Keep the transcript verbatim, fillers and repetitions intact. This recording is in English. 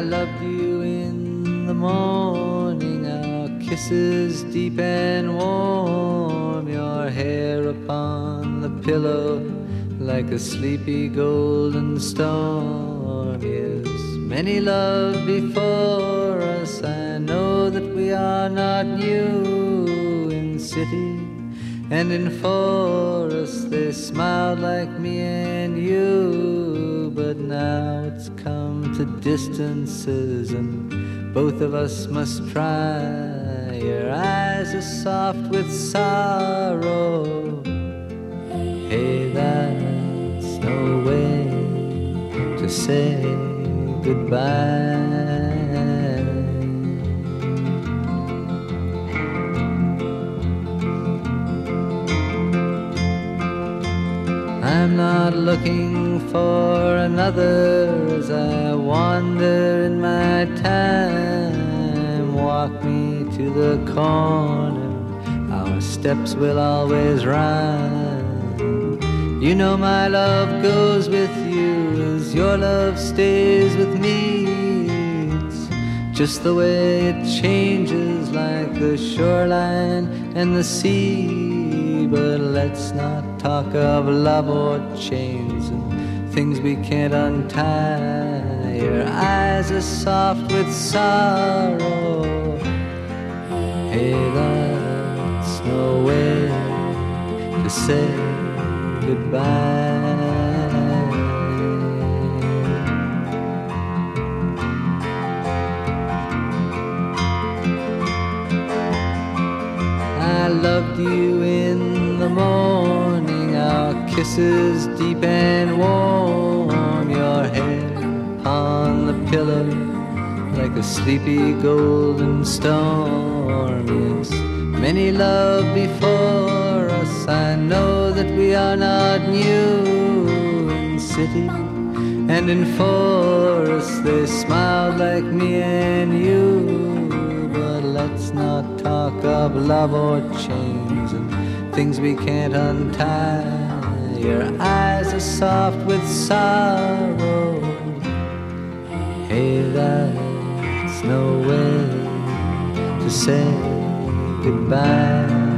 I loved you in the morning, our kisses deep and warm, your hair upon the pillow like a sleepy golden storm. Yes, many love before us, I know that we are not new. In city and in forest they smiled like me and you, but now it's come to distances and both of us must try. Your eyes are soft with sorrow. Hey, that's no way to say goodbye. I'm not looking for another as I wander in my time. Walk me to the corner, our steps will always rhyme. You know my love goes with you as your love stays with me. It's just the way it changes like the shoreline and the sea. But let's not talk of love or chains and things we can't untie. Your eyes are soft with sorrow. Hey, that's no way to say goodbye. I loved you in the morning, our kisses deep and warm, your hair on the pillow like a sleepy golden storm. Yes, many love before us, I know that we are not new. In city and in forest they smiled like me and you, but let's not talk of love or chains and things we can't untie. Your eyes are soft with sorrow. Hey, that's no way to say goodbye.